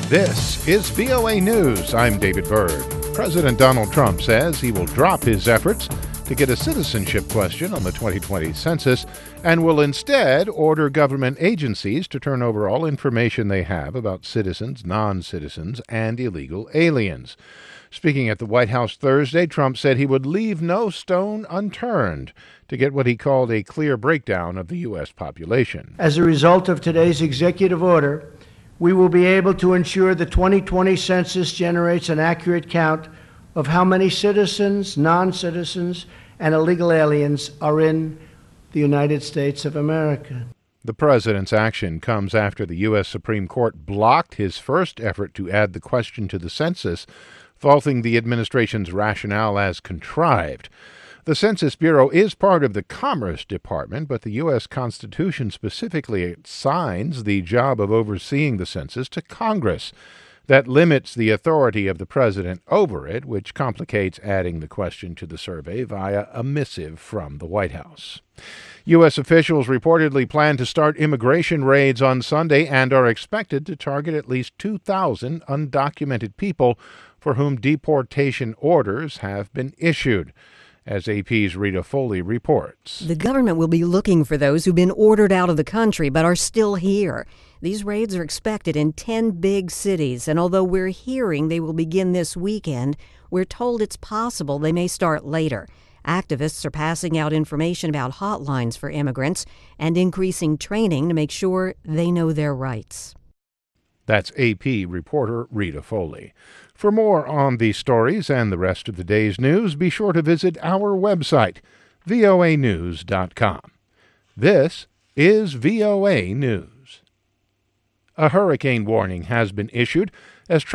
This is VOA News. I'm David Byrd. President Donald Trump says he will drop his efforts to get a citizenship question on the 2020 census and will instead order government agencies to turn over all information they have about citizens, non-citizens, and illegal aliens. Speaking at the White House Thursday, Trump said he would leave no stone unturned to get what he called a clear breakdown of the U.S. population. As a result of today's executive order, we will be able to ensure the 2020 census generates an accurate count of how many citizens, non-citizens, and illegal aliens are in the United States of America. The president's action comes after the U.S. Supreme Court blocked his first effort to add the question to the census, faulting the administration's rationale as contrived. The Census Bureau is part of the Commerce Department, but the U.S. Constitution specifically assigns the job of overseeing the census to Congress. That limits the authority of the president over it, which complicates adding the question to the survey via a missive from the White House. U.S. officials reportedly plan to start immigration raids on Sunday and are expected to target at least 2,000 undocumented people for whom deportation orders have been issued. As AP's Rita Foley reports. The government will be looking for those who've been ordered out of the country but are still here. These raids are expected in 10 big cities, and although we're hearing they will begin this weekend, we're told it's possible they may start later. Activists are passing out information about hotlines for immigrants and increasing training to make sure they know their rights. That's AP reporter Rita Foley. For more on these stories and the rest of the day's news, be sure to visit our website, voanews.com. This is VOA News. A hurricane warning has been issued as